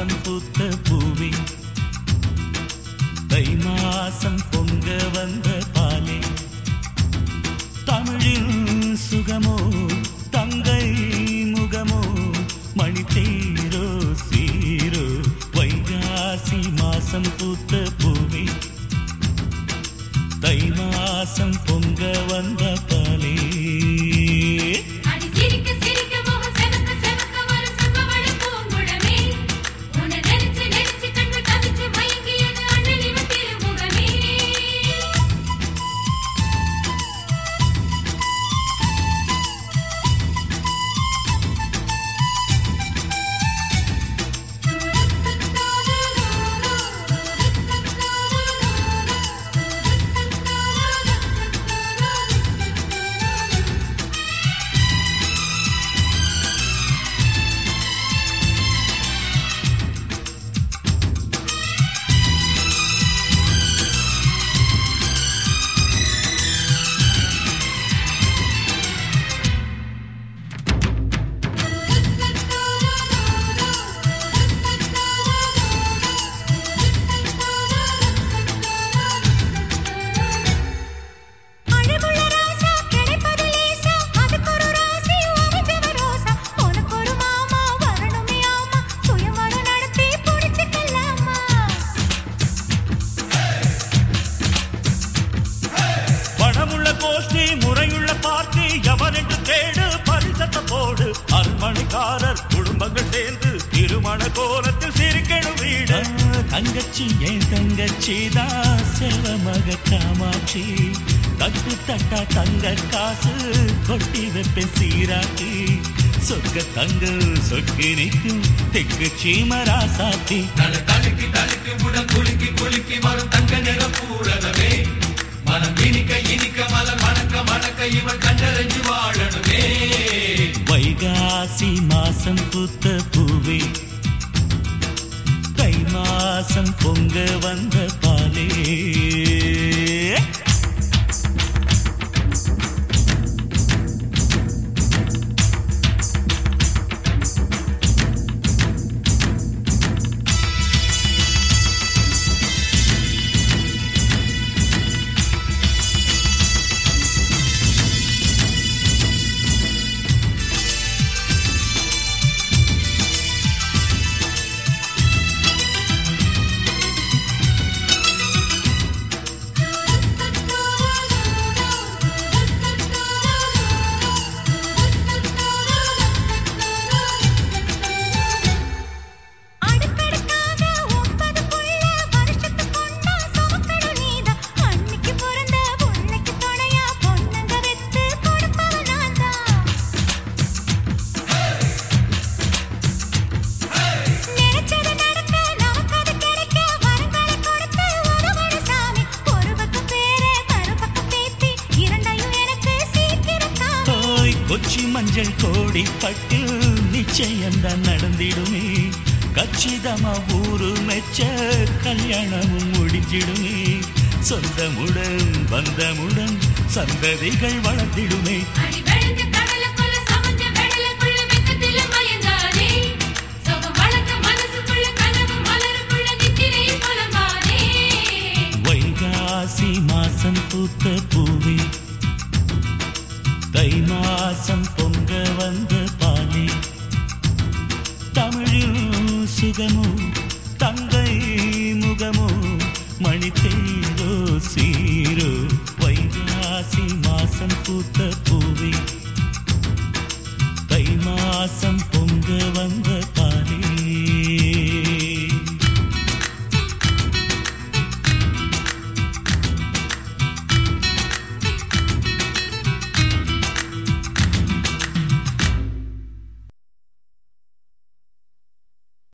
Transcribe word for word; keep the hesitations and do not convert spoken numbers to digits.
மாசம் பூத்த பூவே தை மாசம் பொங்க வந்த பாலே தமிழின் சுகமோ தங்கை முகமோ மணித்தேரோ சீரோ வைகாசி மாசம் பூத்த பூவே தை மாசம் பொங்க வந்த பாலே முறையுள்ள பார்ட்டி எவனென்று தேடு பரிசத்த போடு அரண்மனைக்காரர் குடும்பங்கள் சேர்ந்து திருமண கோலத்தில் சிரிக்கணும் வீடு தங்கச்சி என் தங்கச்சி தான் செல்வமக காமாட்சி தட்டு தட்டா தங்க காசு கொட்டி வைப்பேன் சீராட்டி சொக்க தங்க சொக்கி நிற்கும் தெக்கு சீமரா சாத்தி தடுக்கி தடுக்கி உடன் குலுக்கி குலுக்கி வரும் தங்க நிற பூரணமே மனம் இனிக்க இனிக்க மலர் மணக்க மணக்க இவன் கண்டறிஞ்சு வாழணுமே வைகாசி மாசம் பூத்த பூவே தை மாசம் பொங்க வந்த பாலே கொச்சி மஞ்சள் கோடி பட்டில் நிச்சயம்தான் நடந்திடுமே கச்சிதமா ஊரு மெச்ச கல்யாணமும் முடிஞ்சிடுமே சொந்தமுடன் பந்தமுடன் சந்ததிகள் வளர்ந்திடுமே வைகாசி மாசம் பூத்த பூவே தை மாசம் பொங்க வந்த பாலே தமிழில் சுகமோ தங்கை முகமோ மணித்தேரோ சீரோ